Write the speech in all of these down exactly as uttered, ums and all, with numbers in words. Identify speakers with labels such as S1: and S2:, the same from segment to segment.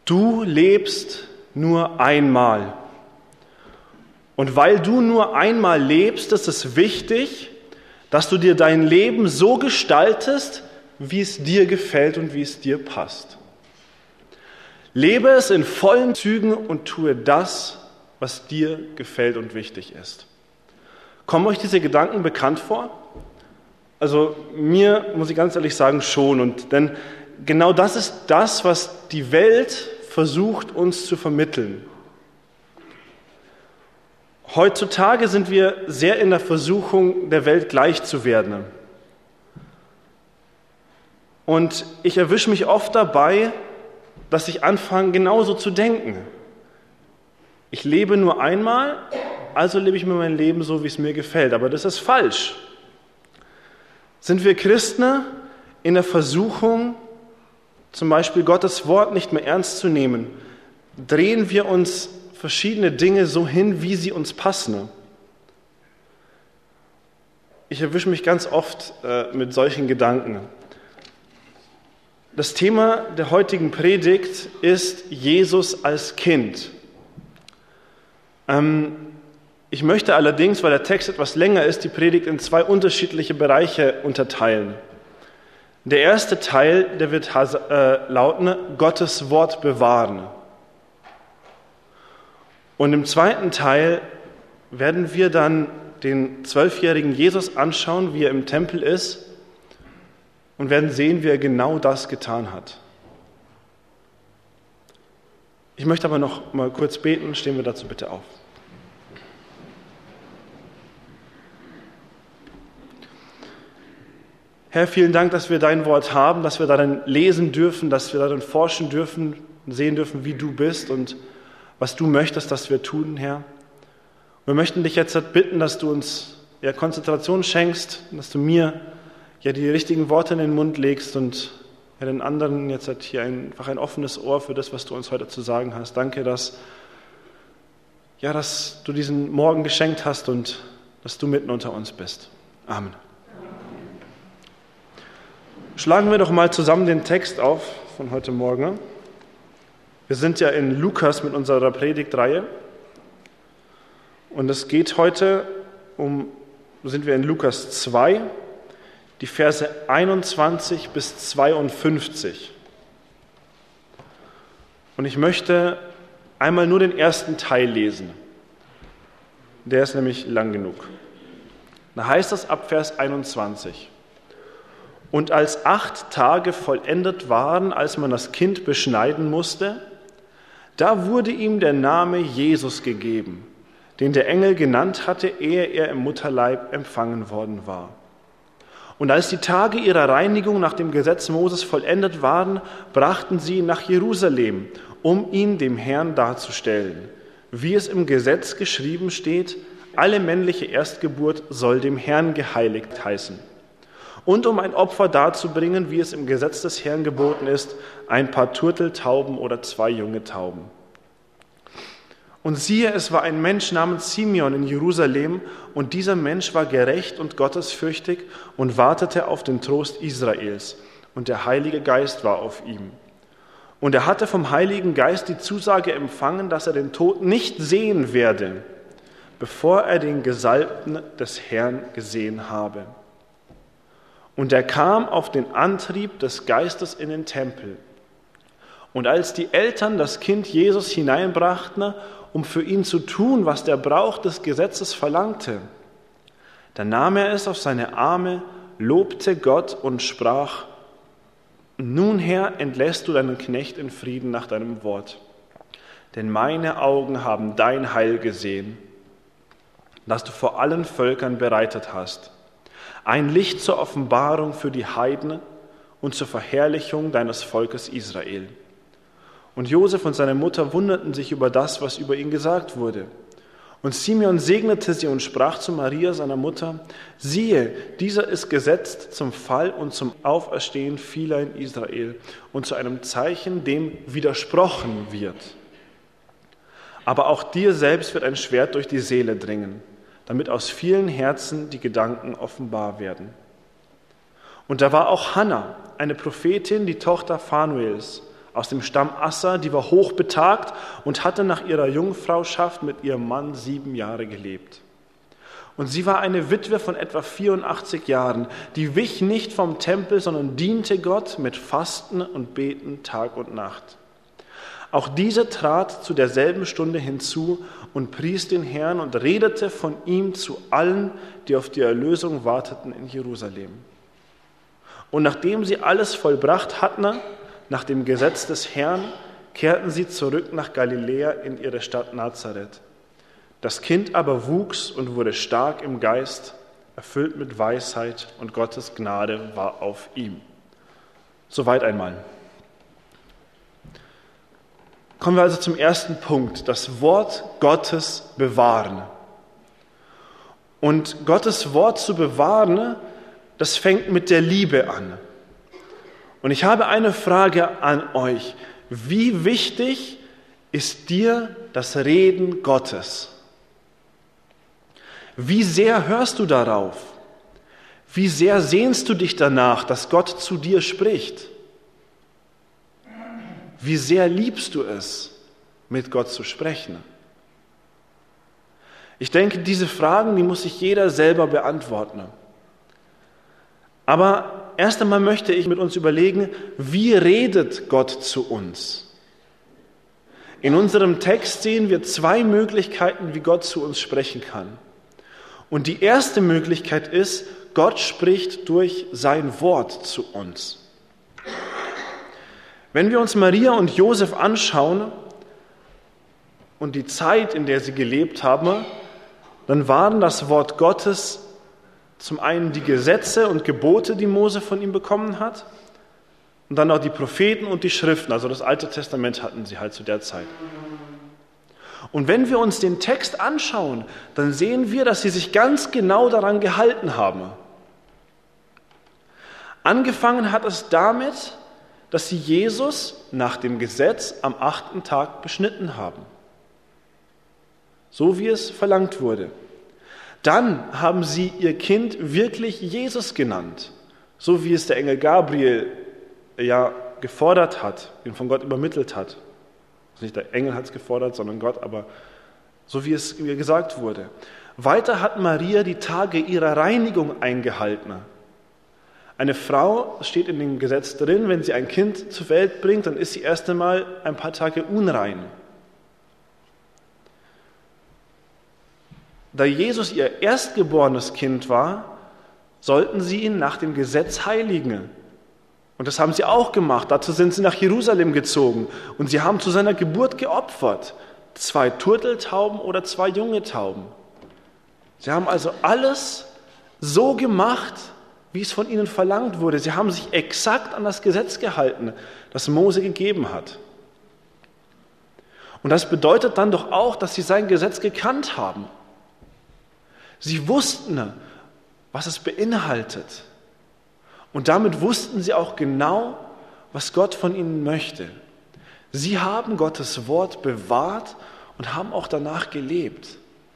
S1: Du lebst nur einmal. Und weil du nur einmal lebst, ist es wichtig, dass du dir dein Leben so gestaltest, wie es dir gefällt und wie es dir passt. Lebe es in vollen Zügen und tue das, was dir gefällt und wichtig ist. Kommen euch diese Gedanken bekannt vor? Also mir, muss ich ganz ehrlich sagen, schon. Und denn genau das ist das, was die Welt versucht, uns zu vermitteln. Heutzutage sind wir sehr in der Versuchung, der Welt gleich zu werden. Und ich erwische mich oft dabei, dass ich anfange, genauso zu denken. Ich lebe nur einmal, also lebe ich mir mein Leben so, wie es mir gefällt. Aber das ist falsch. Sind wir Christen in der Versuchung, zum Beispiel Gottes Wort nicht mehr ernst zu nehmen, drehen wir uns verschiedene Dinge so hin, wie sie uns passen. Ich erwische mich ganz oft äh, mit solchen Gedanken. Das Thema der heutigen Predigt ist Jesus als Kind. Ähm, ich möchte allerdings, weil der Text etwas länger ist, die Predigt in zwei unterschiedliche Bereiche unterteilen. Der erste Teil, der wird äh, lauten, Gottes Wort bewahren. Und im zweiten Teil werden wir dann den zwölfjährigen Jesus anschauen, wie er im Tempel ist, und werden sehen, wie er genau das getan hat. Ich möchte aber noch mal kurz beten, stehen wir dazu bitte auf. Herr, vielen Dank, dass wir dein Wort haben, dass wir darin lesen dürfen, dass wir darin forschen dürfen, sehen dürfen, wie du bist und was du möchtest, dass wir tun, Herr. Wir möchten dich jetzt bitten, dass du uns ja, Konzentration schenkst, dass du mir ja, die richtigen Worte in den Mund legst und ja, den anderen jetzt halt hier einfach ein offenes Ohr für das, was du uns heute zu sagen hast. Danke, dass, ja, dass du diesen Morgen geschenkt hast und dass du mitten unter uns bist. Amen. Schlagen wir doch mal zusammen den Text auf von heute Morgen. Wir sind ja in Lukas mit unserer Predigtreihe und es geht heute um, sind wir in Lukas zwei, die Verse einundzwanzig bis zweiundfünfzig. Und ich möchte einmal nur den ersten Teil lesen. Der ist nämlich lang genug. Da heißt es ab Vers einundzwanzig. Und als acht Tage vollendet waren, als man das Kind beschneiden musste, da wurde ihm der Name Jesus gegeben, den der Engel genannt hatte, ehe er im Mutterleib empfangen worden war. Und als die Tage ihrer Reinigung nach dem Gesetz Moses vollendet waren, brachten sie ihn nach Jerusalem, um ihn dem Herrn darzustellen. Wie es im Gesetz geschrieben steht, alle männliche Erstgeburt soll dem Herrn geheiligt heißen. Und um ein Opfer darzubringen, wie es im Gesetz des Herrn geboten ist, ein paar Turteltauben oder zwei junge Tauben. Und siehe, es war ein Mensch namens Simeon in Jerusalem, und dieser Mensch war gerecht und gottesfürchtig und wartete auf den Trost Israels, und der Heilige Geist war auf ihm. Und er hatte vom Heiligen Geist die Zusage empfangen, dass er den Tod nicht sehen werde, bevor er den Gesalbten des Herrn gesehen habe. Und er kam auf den Antrieb des Geistes in den Tempel. Und als die Eltern das Kind Jesus hineinbrachten, um für ihn zu tun, was der Brauch des Gesetzes verlangte, da nahm er es auf seine Arme, lobte Gott und sprach: Nun, Herr, entlässt du deinen Knecht in Frieden nach deinem Wort. Denn meine Augen haben dein Heil gesehen, das du vor allen Völkern bereitet hast. Ein Licht zur Offenbarung für die Heiden und zur Verherrlichung deines Volkes Israel. Und Josef und seine Mutter wunderten sich über das, was über ihn gesagt wurde. Und Simeon segnete sie und sprach zu Maria, seiner Mutter: Siehe, dieser ist gesetzt zum Fall und zum Auferstehen vieler in Israel und zu einem Zeichen, dem widersprochen wird. Aber auch dir selbst wird ein Schwert durch die Seele dringen, damit aus vielen Herzen die Gedanken offenbar werden. Und da war auch Hannah, eine Prophetin, die Tochter Phanuels, aus dem Stamm Asser, die war hochbetagt und hatte nach ihrer Jungfrauschaft mit ihrem Mann sieben Jahre gelebt. Und sie war eine Witwe von etwa vierundachtzig Jahren, die wich nicht vom Tempel, sondern diente Gott mit Fasten und Beten Tag und Nacht. Auch diese trat zu derselben Stunde hinzu und pries den Herrn und redete von ihm zu allen, die auf die Erlösung warteten in Jerusalem. Und nachdem sie alles vollbracht hatten, nach dem Gesetz des Herrn, kehrten sie zurück nach Galiläa in ihre Stadt Nazareth. Das Kind aber wuchs und wurde stark im Geist, erfüllt mit Weisheit, und Gottes Gnade war auf ihm. Soweit einmal. Kommen wir also zum ersten Punkt, das Wort Gottes bewahren. Und Gottes Wort zu bewahren, das fängt mit der Liebe an. Und ich habe eine Frage an euch. Wie wichtig ist dir das Reden Gottes? Wie sehr hörst du darauf? Wie sehr sehnst du dich danach, dass Gott zu dir spricht? Wie sehr liebst du es, mit Gott zu sprechen? Ich denke, diese Fragen, die muss sich jeder selber beantworten. Aber erst einmal möchte ich mit uns überlegen, wie redet Gott zu uns? In unserem Text sehen wir zwei Möglichkeiten, wie Gott zu uns sprechen kann. Und die erste Möglichkeit ist, Gott spricht durch sein Wort zu uns. Wenn wir uns Maria und Josef anschauen und die Zeit, in der sie gelebt haben, dann waren das Wort Gottes zum einen die Gesetze und Gebote, die Mose von ihm bekommen hat, und dann auch die Propheten und die Schriften, also das Alte Testament hatten sie halt zu der Zeit. Und wenn wir uns den Text anschauen, dann sehen wir, dass sie sich ganz genau daran gehalten haben. Angefangen hat es damit, dass sie Jesus nach dem Gesetz am achten Tag beschnitten haben. So wie es verlangt wurde. Dann haben sie ihr Kind wirklich Jesus genannt, so wie es der Engel Gabriel ja gefordert hat, ihn von Gott übermittelt hat. Nicht der Engel hat es gefordert, sondern Gott, aber so wie es ihr gesagt wurde. Weiter hat Maria die Tage ihrer Reinigung eingehalten. Eine Frau, es steht in dem Gesetz drin, wenn sie ein Kind zur Welt bringt, dann ist sie erst einmal ein paar Tage unrein. Da Jesus ihr erstgeborenes Kind war, sollten sie ihn nach dem Gesetz heiligen. Und das haben sie auch gemacht. Dazu sind sie nach Jerusalem gezogen. Und sie haben zu seiner Geburt geopfert. Zwei Turteltauben oder zwei junge Tauben. Sie haben also alles so gemacht, wie es von ihnen verlangt wurde. Sie haben sich exakt an das Gesetz gehalten, das Mose gegeben hat. Und das bedeutet dann doch auch, dass sie sein Gesetz gekannt haben. Sie wussten, was es beinhaltet. Und damit wussten sie auch genau, was Gott von ihnen möchte. Sie haben Gottes Wort bewahrt und haben auch danach gelebt.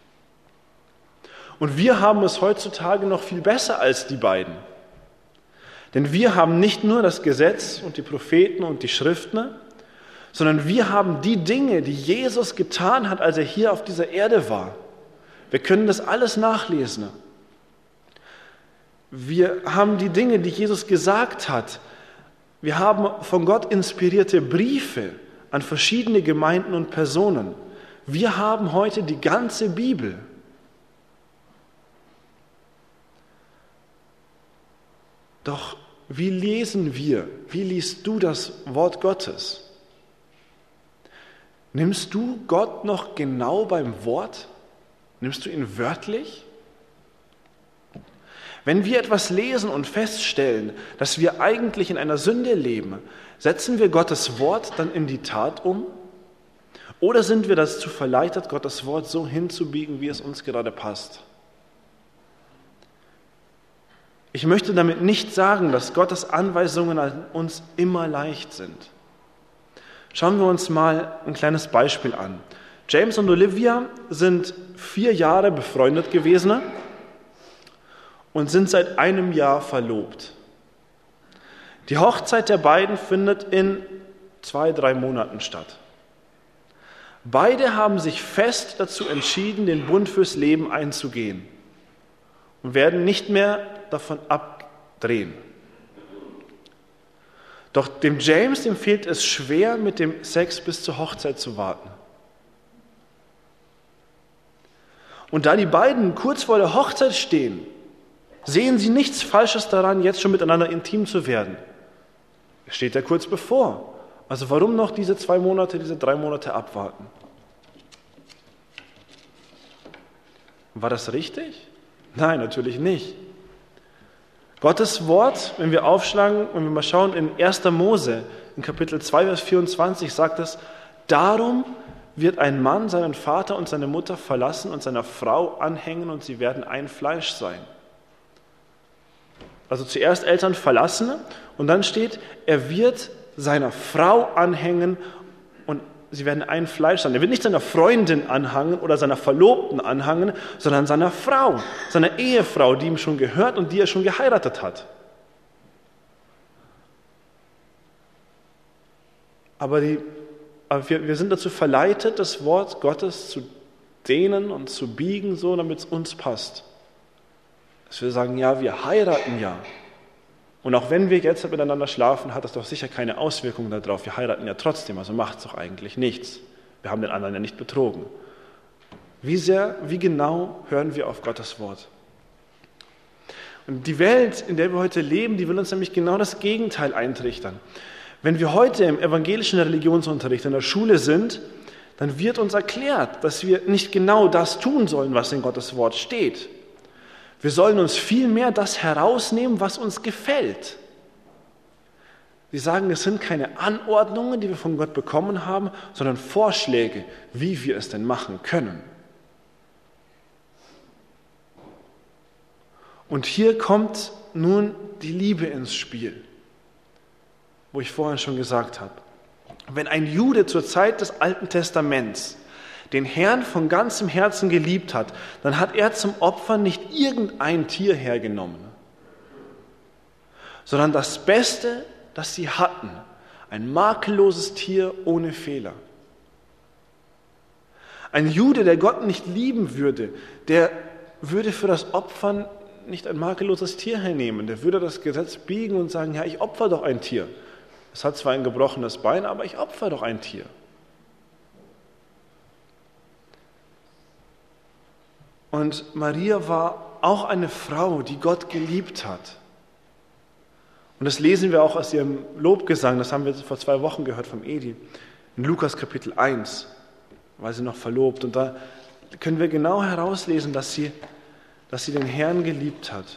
S1: Und wir haben es heutzutage noch viel besser als die beiden. Denn wir haben nicht nur das Gesetz und die Propheten und die Schriften, sondern wir haben die Dinge, die Jesus getan hat, als er hier auf dieser Erde war. Wir können das alles nachlesen. Wir haben die Dinge, die Jesus gesagt hat. Wir haben von Gott inspirierte Briefe an verschiedene Gemeinden und Personen. Wir haben heute die ganze Bibel. Doch wie lesen wir, wie liest du das Wort Gottes? Nimmst du Gott noch genau beim Wort? Nimmst du ihn wörtlich? Wenn wir etwas lesen und feststellen, dass wir eigentlich in einer Sünde leben, setzen wir Gottes Wort dann in die Tat um? Oder sind wir dazu verleitet, Gottes Wort so hinzubiegen, wie es uns gerade passt? Ich möchte damit nicht sagen, dass Gottes Anweisungen an uns immer leicht sind. Schauen wir uns mal ein kleines Beispiel an. James und Olivia sind vier Jahre befreundet gewesen und sind seit einem Jahr verlobt. Die Hochzeit der beiden findet in zwei, drei Monaten statt. Beide haben sich fest dazu entschieden, den Bund fürs Leben einzugehen und werden nicht mehr davon abdrehen. Doch dem James, dem fehlt es schwer, mit dem Sex bis zur Hochzeit zu warten. Und da die beiden kurz vor der Hochzeit stehen, sehen sie nichts Falsches daran, jetzt schon miteinander intim zu werden. Es steht ja kurz bevor. Also warum noch diese zwei Monate, diese drei Monate abwarten? War das richtig? Nein, natürlich nicht. Gottes Wort, wenn wir aufschlagen und wir mal schauen in erster Mose, in Kapitel zwei, Vers vierundzwanzig, sagt es, darum wird ein Mann seinen Vater und seine Mutter verlassen und seiner Frau anhängen und sie werden ein Fleisch sein. Also zuerst Eltern verlassen und dann steht, er wird seiner Frau anhängen und sie werden ein Fleisch sein. Er wird nicht seiner Freundin anhangen oder seiner Verlobten anhangen, sondern seiner Frau, seiner Ehefrau, die ihm schon gehört und die er schon geheiratet hat. Aber, die, aber wir, wir sind dazu verleitet, das Wort Gottes zu dehnen und zu biegen, so damit es uns passt. Dass wir sagen, ja, wir heiraten ja. Und auch wenn wir jetzt miteinander schlafen, hat das doch sicher keine Auswirkungen darauf. Wir heiraten ja trotzdem, also macht es doch eigentlich nichts. Wir haben den anderen ja nicht betrogen. Wie sehr, wie genau hören wir auf Gottes Wort? Und die Welt, in der wir heute leben, die will uns nämlich genau das Gegenteil eintrichtern. Wenn wir heute im evangelischen Religionsunterricht in der Schule sind, dann wird uns erklärt, dass wir nicht genau das tun sollen, was in Gottes Wort steht. Wir sollen uns vielmehr das herausnehmen, was uns gefällt. Sie sagen, es sind keine Anordnungen, die wir von Gott bekommen haben, sondern Vorschläge, wie wir es denn machen können. Und hier kommt nun die Liebe ins Spiel, wo ich vorhin schon gesagt habe. Wenn ein Jude zur Zeit des Alten Testaments den Herrn von ganzem Herzen geliebt hat, dann hat er zum Opfer nicht irgendein Tier hergenommen, sondern das Beste, das sie hatten, ein makelloses Tier ohne Fehler. Ein Jude, der Gott nicht lieben würde, der würde für das Opfern nicht ein makelloses Tier hernehmen, der würde das Gesetz biegen und sagen, ja, ich opfer doch ein Tier. Es hat zwar ein gebrochenes Bein, aber ich opfer doch ein Tier. Und Maria war auch eine Frau, die Gott geliebt hat. Und das lesen wir auch aus ihrem Lobgesang, das haben wir vor zwei Wochen gehört vom Edi, in Lukas Kapitel eins, war sie noch verlobt. Und da können wir genau herauslesen, dass sie, dass sie den Herrn geliebt hat.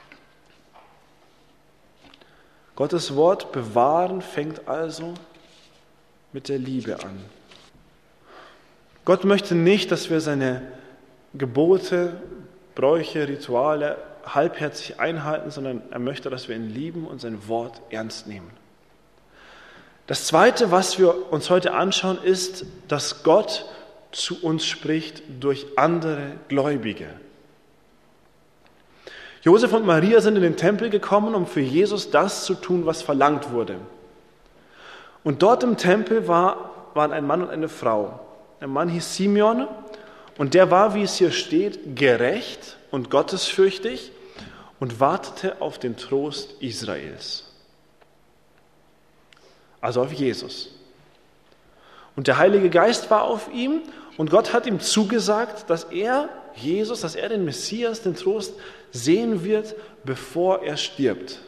S1: Gottes Wort bewahren fängt also mit der Liebe an. Gott möchte nicht, dass wir seine Gebote, Bräuche, Rituale halbherzig einhalten, sondern er möchte, dass wir ihn lieben und sein Wort ernst nehmen. Das Zweite, was wir uns heute anschauen, ist, dass Gott zu uns spricht durch andere Gläubige. Josef und Maria sind in den Tempel gekommen, um für Jesus das zu tun, was verlangt wurde. Und dort im Tempel war, waren ein Mann und eine Frau. Der Mann hieß Simeon und der war, wie es hier steht, gerecht und gottesfürchtig und wartete auf den Trost Israels. Also auf Jesus. Und der Heilige Geist war auf ihm und Gott hat ihm zugesagt, dass er, Jesus, dass er den Messias, den Trost sehen wird, bevor er stirbt.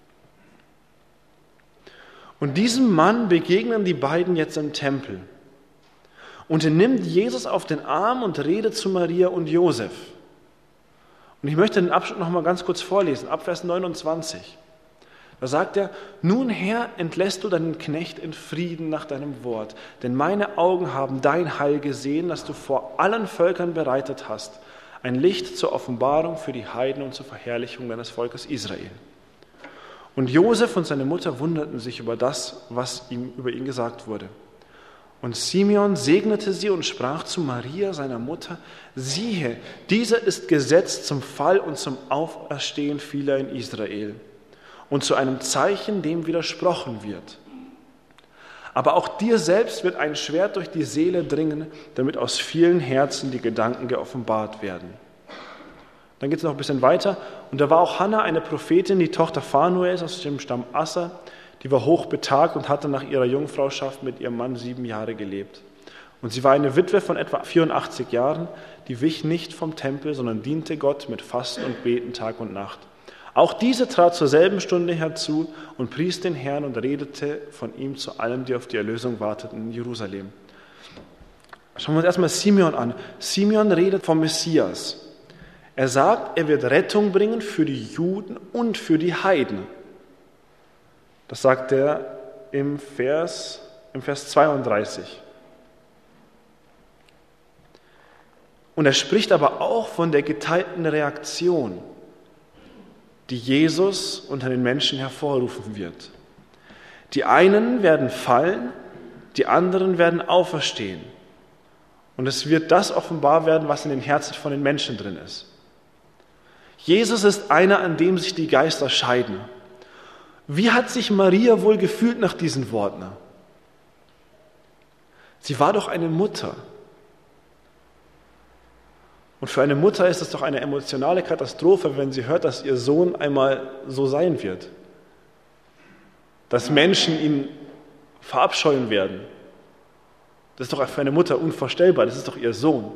S1: Und diesem Mann begegnen die beiden jetzt im Tempel. Und er nimmt Jesus auf den Arm und redet zu Maria und Josef. Und ich möchte den Abschnitt noch mal ganz kurz vorlesen, ab Vers neunundzwanzig. Da sagt er, nun Herr, entlässt du deinen Knecht in Frieden nach deinem Wort, denn meine Augen haben dein Heil gesehen, das du vor allen Völkern bereitet hast, ein Licht zur Offenbarung für die Heiden und zur Verherrlichung deines Volkes Israel. Und Josef und seine Mutter wunderten sich über das, was ihm über ihn gesagt wurde. Und Simeon segnete sie und sprach zu Maria, seiner Mutter, siehe, dieser ist gesetzt zum Fall und zum Auferstehen vieler in Israel und zu einem Zeichen, dem widersprochen wird. Aber auch dir selbst wird ein Schwert durch die Seele dringen, damit aus vielen Herzen die Gedanken geoffenbart werden. Dann geht es noch ein bisschen weiter. Und da war auch Hannah, eine Prophetin, die Tochter Phanuels aus dem Stamm Asser, die war hochbetagt und hatte nach ihrer Jungfrauschaft mit ihrem Mann sieben Jahre gelebt. Und sie war eine Witwe von etwa vierundachtzig Jahren, die wich nicht vom Tempel, sondern diente Gott mit Fasten und Beten Tag und Nacht. Auch diese trat zur selben Stunde herzu und pries den Herrn und redete von ihm zu allen, die auf die Erlösung warteten in Jerusalem. Schauen wir uns erstmal Simeon an. Simeon redet vom Messias. Er sagt, er wird Rettung bringen für die Juden und für die Heiden. Das sagt er im Vers, im Vers zweiunddreißig. Und er spricht aber auch von der geteilten Reaktion, die Jesus unter den Menschen hervorrufen wird. Die einen werden fallen, die anderen werden auferstehen. Und es wird das offenbar werden, was in den Herzen von den Menschen drin ist. Jesus ist einer, an dem sich die Geister scheiden. Wie hat sich Maria wohl gefühlt nach diesen Worten? Sie war doch eine Mutter. Und für eine Mutter ist es doch eine emotionale Katastrophe, wenn sie hört, dass ihr Sohn einmal so sein wird. Dass Menschen ihn verabscheuen werden. Das ist doch für eine Mutter unvorstellbar, das ist doch ihr Sohn.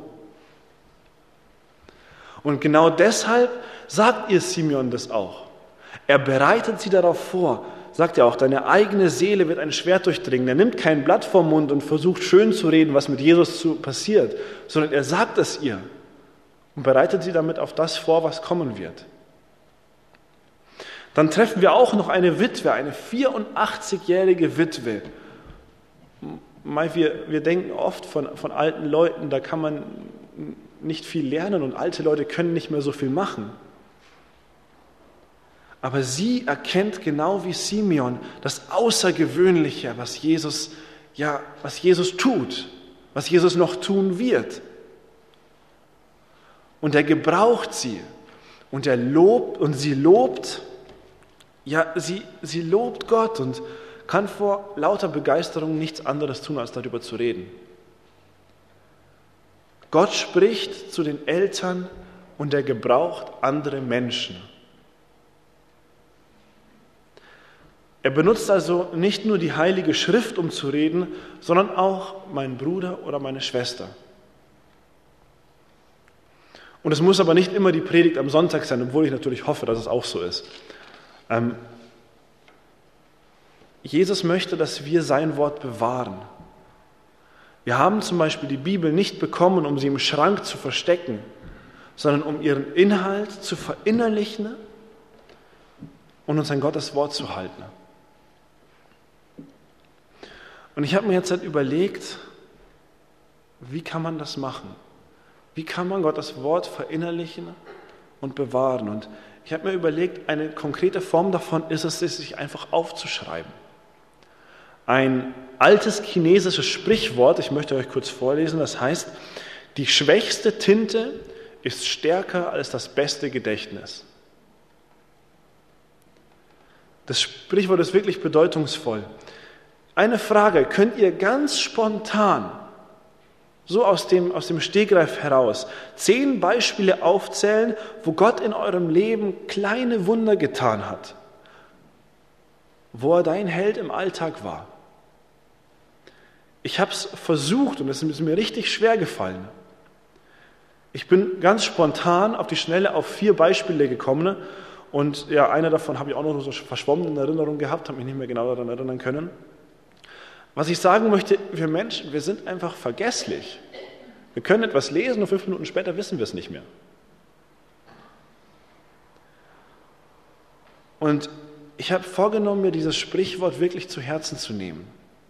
S1: Und genau deshalb sagt ihr Simeon das auch. Er bereitet sie darauf vor, sagt er auch, deine eigene Seele wird ein Schwert durchdringen. Er nimmt kein Blatt vom Mund und versucht schön zu reden, was mit Jesus passiert, sondern er sagt es ihr und bereitet sie damit auf das vor, was kommen wird. Dann treffen wir auch noch eine Witwe, eine vierundachtzigjährige Witwe. Wir, wir denken oft von, von alten Leuten, da kann man nicht viel lernen und alte Leute können nicht mehr so viel machen. Aber sie erkennt genau wie Simeon das Außergewöhnliche, was Jesus, ja, was Jesus tut, was Jesus noch tun wird. Und er gebraucht sie und er lobt und sie lobt, ja, sie, sie lobt Gott und kann vor lauter Begeisterung nichts anderes tun, als darüber zu reden. Gott spricht zu den Eltern und er gebraucht andere Menschen. Er benutzt also nicht nur die Heilige Schrift, um zu reden, sondern auch meinen Bruder oder meine Schwester. Und es muss aber nicht immer die Predigt am Sonntag sein, obwohl ich natürlich hoffe, dass es auch so ist. Ähm, Jesus möchte, dass wir sein Wort bewahren. Wir haben zum Beispiel die Bibel nicht bekommen, um sie im Schrank zu verstecken, sondern um ihren Inhalt zu verinnerlichen und uns an Gottes Wort zu halten. Und ich habe mir jetzt halt überlegt, wie kann man das machen? Wie kann man Gottes Wort verinnerlichen und bewahren? Und ich habe mir überlegt, eine konkrete Form davon ist es, es sich einfach aufzuschreiben. Ein altes chinesisches Sprichwort, ich möchte euch kurz vorlesen, das heißt, die schwächste Tinte ist stärker als das beste Gedächtnis. Das Sprichwort ist wirklich bedeutungsvoll. Eine Frage, könnt ihr ganz spontan, so aus dem, aus dem Stegreif heraus, zehn Beispiele aufzählen, wo Gott in eurem Leben kleine Wunder getan hat, wo er dein Held im Alltag war? Ich habe es versucht und es ist mir richtig schwer gefallen. Ich bin ganz spontan auf die Schnelle auf vier Beispiele gekommen und ja, einer davon habe ich auch noch so verschwommen in Erinnerung gehabt, habe mich nicht mehr genau daran erinnern können. Was ich sagen möchte, wir Menschen, wir sind einfach vergesslich. Wir können etwas lesen und fünf Minuten später wissen wir es nicht mehr. Und ich habe vorgenommen, mir dieses Sprichwort wirklich zu Herzen zu nehmen.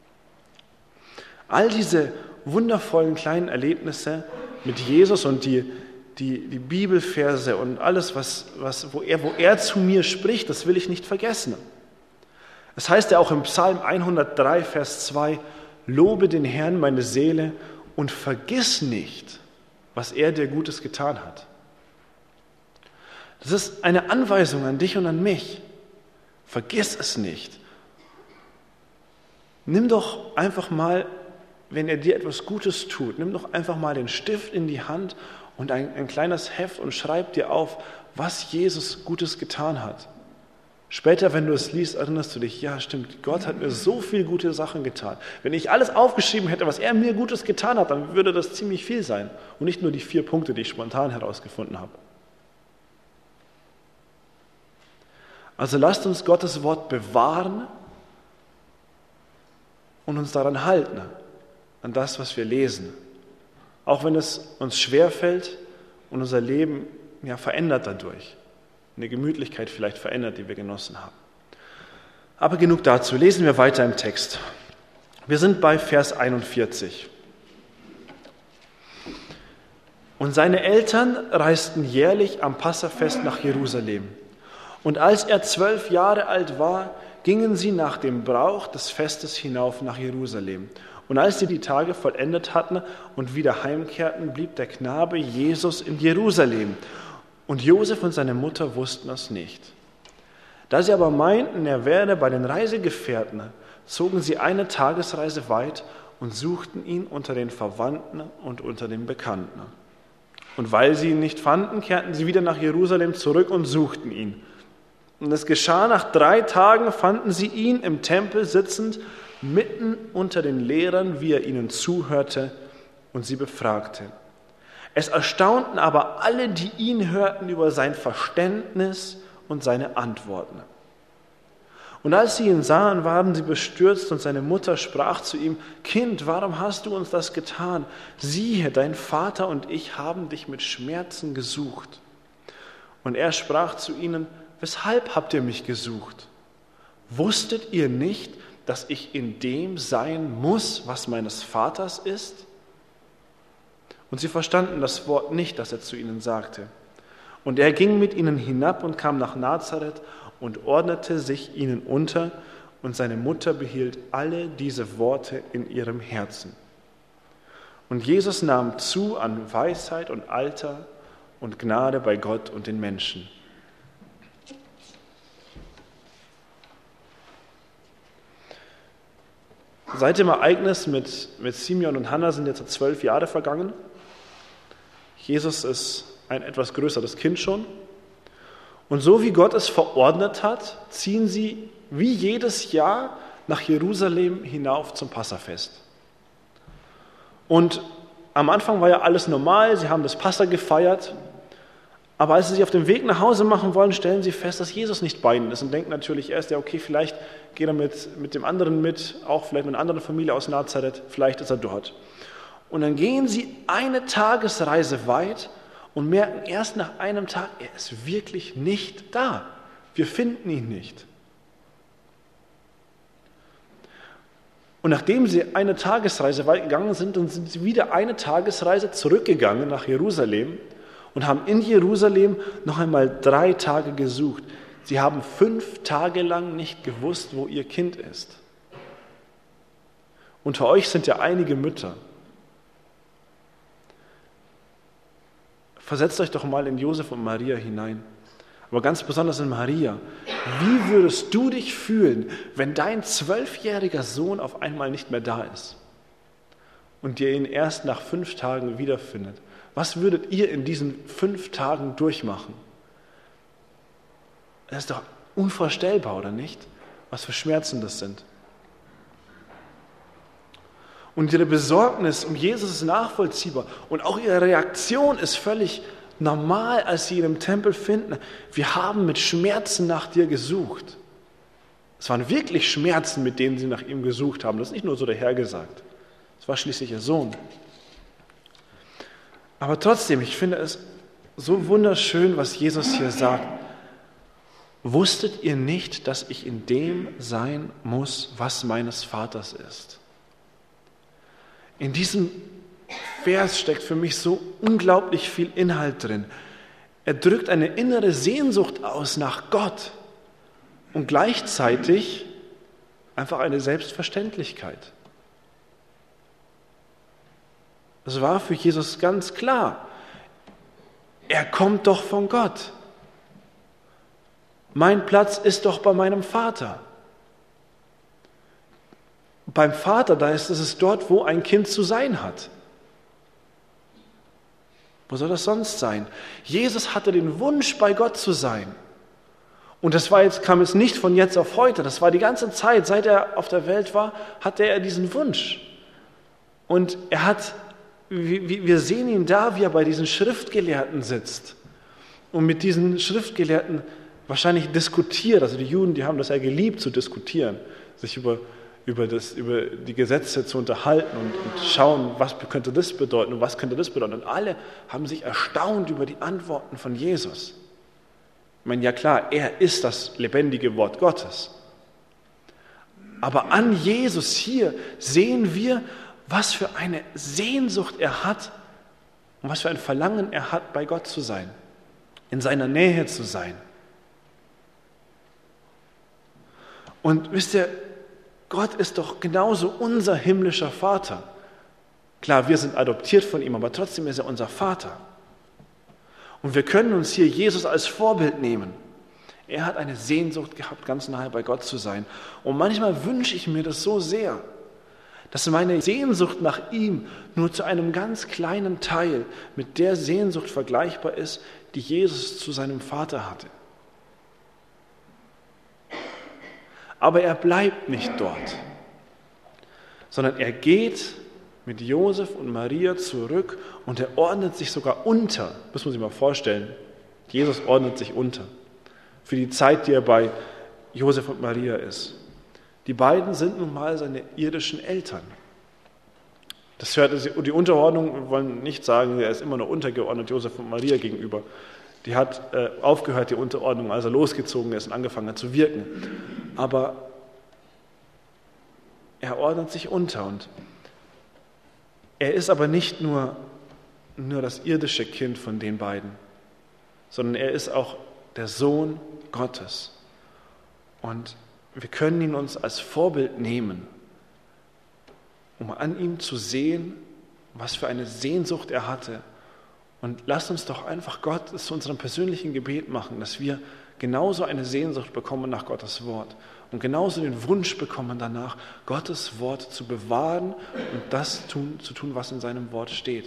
S1: All diese wundervollen kleinen Erlebnisse mit Jesus und die, die, die Bibelverse und alles, was, was, wo, er, wo er zu mir spricht, das will ich nicht vergessen. Es heißt ja auch im Psalm hundertdrei, Vers zwei, lobe den Herrn meine Seele und vergiss nicht, was er dir Gutes getan hat. Das ist eine Anweisung an dich und an mich. Vergiss es nicht. Nimm doch einfach mal, wenn er dir etwas Gutes tut, nimm doch einfach mal den Stift in die Hand und ein, ein kleines Heft und schreib dir auf, was Jesus Gutes getan hat. Später, wenn du es liest, erinnerst du dich, ja stimmt, Gott hat mir so viele gute Sachen getan. Wenn ich alles aufgeschrieben hätte, was er mir Gutes getan hat, dann würde das ziemlich viel sein. Und nicht nur die vier Punkte, die ich spontan herausgefunden habe. Also lasst uns Gottes Wort bewahren und uns daran halten, an das, was wir lesen. Auch wenn es uns schwerfällt und unser Leben ja, verändert dadurch. Eine Gemütlichkeit vielleicht verändert, die wir genossen haben. Aber genug dazu. Lesen wir weiter im Text. Wir sind bei Vers einundvierzig. Und seine Eltern reisten jährlich am Passafest nach Jerusalem. Und als er zwölf Jahre alt war, gingen sie nach dem Brauch des Festes hinauf nach Jerusalem. Und als sie die Tage vollendet hatten und wieder heimkehrten, blieb der Knabe Jesus in Jerusalem. Und Josef und seine Mutter wussten es nicht. Da sie aber meinten, er werde bei den Reisegefährten, zogen sie eine Tagesreise weit und suchten ihn unter den Verwandten und unter den Bekannten. Und weil sie ihn nicht fanden, kehrten sie wieder nach Jerusalem zurück und suchten ihn. Und es geschah, nach drei Tagen fanden sie ihn im Tempel sitzend, mitten unter den Lehrern, wie er ihnen zuhörte und sie befragte. Es erstaunten aber alle, die ihn hörten, über sein Verständnis und seine Antworten. Und als sie ihn sahen, waren sie bestürzt, und seine Mutter sprach zu ihm: Kind, warum hast du uns das getan? Siehe, dein Vater und ich haben dich mit Schmerzen gesucht. Und er sprach zu ihnen: Weshalb habt ihr mich gesucht? Wusstet ihr nicht, dass ich in dem sein muss, was meines Vaters ist? Und sie verstanden das Wort nicht, das er zu ihnen sagte. Und er ging mit ihnen hinab und kam nach Nazareth und ordnete sich ihnen unter, und seine Mutter behielt alle diese Worte in ihrem Herzen. Und Jesus nahm zu an Weisheit und Alter und Gnade bei Gott und den Menschen. Seit dem Ereignis mit, mit Simeon und Hannah sind jetzt zwölf Jahre vergangen. Jesus ist ein etwas größeres Kind schon. Und so wie Gott es verordnet hat, ziehen sie wie jedes Jahr nach Jerusalem hinauf zum Passafest. Und am Anfang war ja alles normal, sie haben das Passa gefeiert. Aber als sie sich auf den Weg nach Hause machen wollen, stellen sie fest, dass Jesus nicht bei ihnen ist und denken natürlich erst, ja okay, vielleicht geht er mit, mit dem anderen mit, auch vielleicht mit einer anderen Familie aus Nazareth, vielleicht ist er dort. Und dann gehen sie eine Tagesreise weit und merken erst nach einem Tag, er ist wirklich nicht da. Wir finden ihn nicht. Und nachdem sie eine Tagesreise weit gegangen sind, dann sind sie wieder eine Tagesreise zurückgegangen nach Jerusalem und haben in Jerusalem noch einmal drei Tage gesucht. Sie haben fünf Tage lang nicht gewusst, wo ihr Kind ist. Unter euch sind ja einige Mütter. Versetzt euch doch mal in Josef und Maria hinein. Aber ganz besonders in Maria. Wie würdest du dich fühlen, wenn dein zwölfjähriger Sohn auf einmal nicht mehr da ist und ihr ihn erst nach fünf Tagen wiederfindet? Was würdet ihr in diesen fünf Tagen durchmachen? Das ist doch unvorstellbar, oder nicht? Was für Schmerzen das sind. Und ihre Besorgnis um Jesus ist nachvollziehbar. Und auch ihre Reaktion ist völlig normal, als sie ihn im Tempel finden. Wir haben mit Schmerzen nach dir gesucht. Es waren wirklich Schmerzen, mit denen sie nach ihm gesucht haben. Das ist nicht nur so dahergesagt. Es war schließlich ihr Sohn. Aber trotzdem, ich finde es so wunderschön, was Jesus hier sagt. Wusstet ihr nicht, dass ich in dem sein muss, was meines Vaters ist? In diesem Vers steckt für mich so unglaublich viel Inhalt drin. Er drückt eine innere Sehnsucht aus nach Gott und gleichzeitig einfach eine Selbstverständlichkeit. Es war für Jesus ganz klar, er kommt doch von Gott. Mein Platz ist doch bei meinem Vater. beim Vater da ist, das ist dort, wo ein Kind zu sein hat. Wo soll das sonst sein? Jesus hatte den Wunsch, bei Gott zu sein. Und das war jetzt, kam jetzt nicht von jetzt auf heute, das war die ganze Zeit, seit er auf der Welt war, hatte er diesen Wunsch. Und er hat, wir sehen ihn da, wie er bei diesen Schriftgelehrten sitzt und mit diesen Schriftgelehrten wahrscheinlich diskutiert. Also die Juden, die haben das ja geliebt zu diskutieren, sich über, über, das, über die Gesetze zu unterhalten und, und schauen, was könnte das bedeuten und was könnte das bedeuten. Und alle haben sich erstaunt über die Antworten von Jesus. Ich meine, ja klar, er ist das lebendige Wort Gottes. Aber an Jesus hier sehen wir, was für eine Sehnsucht er hat und was für ein Verlangen er hat, bei Gott zu sein, in seiner Nähe zu sein. Und wisst ihr, Gott ist doch genauso unser himmlischer Vater. Klar, wir sind adoptiert von ihm, aber trotzdem ist er unser Vater. Und wir können uns hier Jesus als Vorbild nehmen. Er hat eine Sehnsucht gehabt, ganz nahe bei Gott zu sein. Und manchmal wünsche ich mir das so sehr, dass meine Sehnsucht nach ihm nur zu einem ganz kleinen Teil mit der Sehnsucht vergleichbar ist, die Jesus zu seinem Vater hatte. Aber er bleibt nicht dort, sondern er geht mit Josef und Maria zurück und er ordnet sich sogar unter. Das muss man sich mal vorstellen. Jesus ordnet sich unter für die Zeit, die er bei Josef und Maria ist. Die beiden sind nun mal seine irdischen Eltern. Das hört, die Unterordnung, wir wollen nicht sagen, er ist immer noch untergeordnet Josef und Maria gegenüber. Die hat äh, aufgehört, die Unterordnung, als er losgezogen ist und angefangen hat zu wirken. Aber er ordnet sich unter und er ist aber nicht nur, nur das irdische Kind von den beiden, sondern er ist auch der Sohn Gottes. Und wir können ihn uns als Vorbild nehmen, um an ihm zu sehen, was für eine Sehnsucht er hatte. Und lasst uns doch einfach Gott zu unserem persönlichen Gebet machen, dass wir genauso eine Sehnsucht bekommen nach Gottes Wort und genauso den Wunsch bekommen danach, Gottes Wort zu bewahren und das tun, zu tun, was in seinem Wort steht.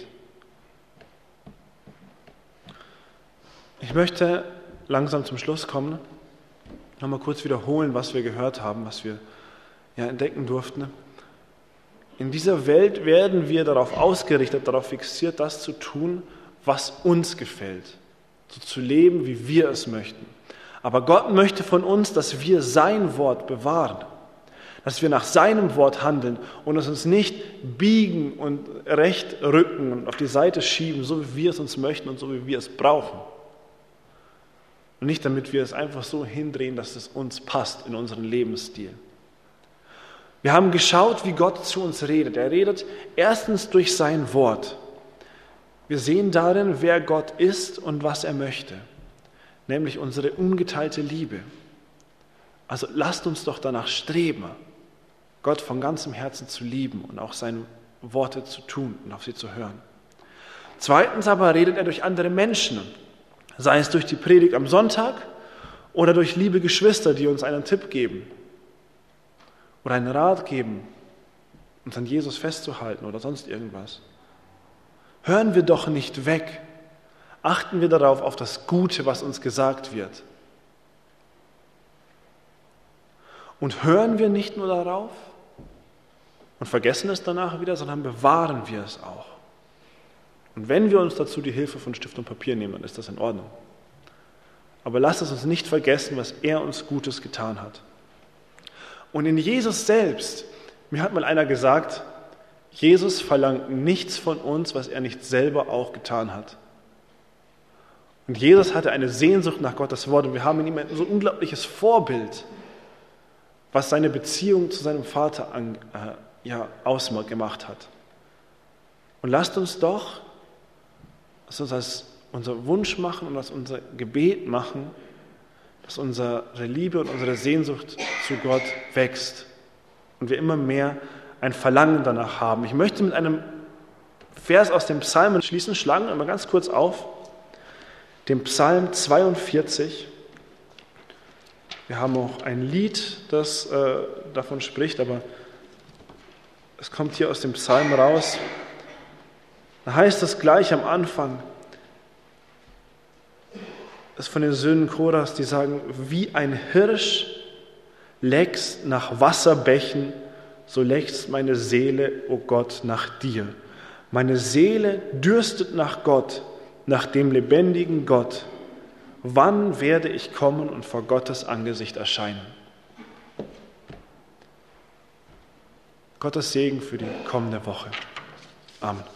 S1: Ich möchte langsam zum Schluss kommen, nochmal kurz wiederholen, was wir gehört haben, was wir ja entdecken durften. In dieser Welt werden wir darauf ausgerichtet, darauf fixiert, das zu tun, was uns gefällt, so zu leben, wie wir es möchten. Aber Gott möchte von uns, dass wir sein Wort bewahren, dass wir nach seinem Wort handeln und es uns nicht biegen und recht rücken und auf die Seite schieben, so wie wir es uns möchten und so wie wir es brauchen. Und nicht, damit wir es einfach so hindrehen, dass es uns passt in unseren Lebensstil. Wir haben geschaut, wie Gott zu uns redet. Er redet erstens durch sein Wort. Wir sehen darin, wer Gott ist und was er möchte, nämlich unsere ungeteilte Liebe. Also lasst uns doch danach streben, Gott von ganzem Herzen zu lieben und auch seine Worte zu tun und auf sie zu hören. Zweitens aber redet er durch andere Menschen, sei es durch die Predigt am Sonntag oder durch liebe Geschwister, die uns einen Tipp geben oder einen Rat geben, uns an Jesus festzuhalten oder sonst irgendwas. Hören wir doch nicht weg. Achten wir darauf, auf das Gute, was uns gesagt wird. Und hören wir nicht nur darauf und vergessen es danach wieder, sondern bewahren wir es auch. Und wenn wir uns dazu die Hilfe von Stift und Papier nehmen, dann ist das in Ordnung. Aber lasst es uns nicht vergessen, was er uns Gutes getan hat. Und in Jesus selbst, mir hat mal einer gesagt, Jesus verlangt nichts von uns, was er nicht selber auch getan hat. Und Jesus hatte eine Sehnsucht nach Gottes Wort und wir haben in ihm ein so unglaubliches Vorbild, was seine Beziehung zu seinem Vater an, äh, ja, ausgemacht hat. Und lasst uns doch, lasst uns als unser Wunsch machen und als unser Gebet machen, dass unsere Liebe und unsere Sehnsucht zu Gott wächst und wir immer mehr ein Verlangen danach haben. Ich möchte mit einem Vers aus dem Psalmen schließen, schlagen wir mal ganz kurz auf, dem Psalm zweiundvierzig. Wir haben auch ein Lied, das äh, davon spricht, aber Es kommt hier aus dem Psalm raus. Da heißt es gleich am Anfang, das ist von den Söhnen Koras, die sagen, wie ein Hirsch lechzt nach Wasserbächen, so lechzt meine Seele, o Gott, nach dir. Meine Seele dürstet nach Gott, nach dem lebendigen Gott. Wann werde ich kommen und vor Gottes Angesicht erscheinen? Gottes Segen für die kommende Woche. Amen.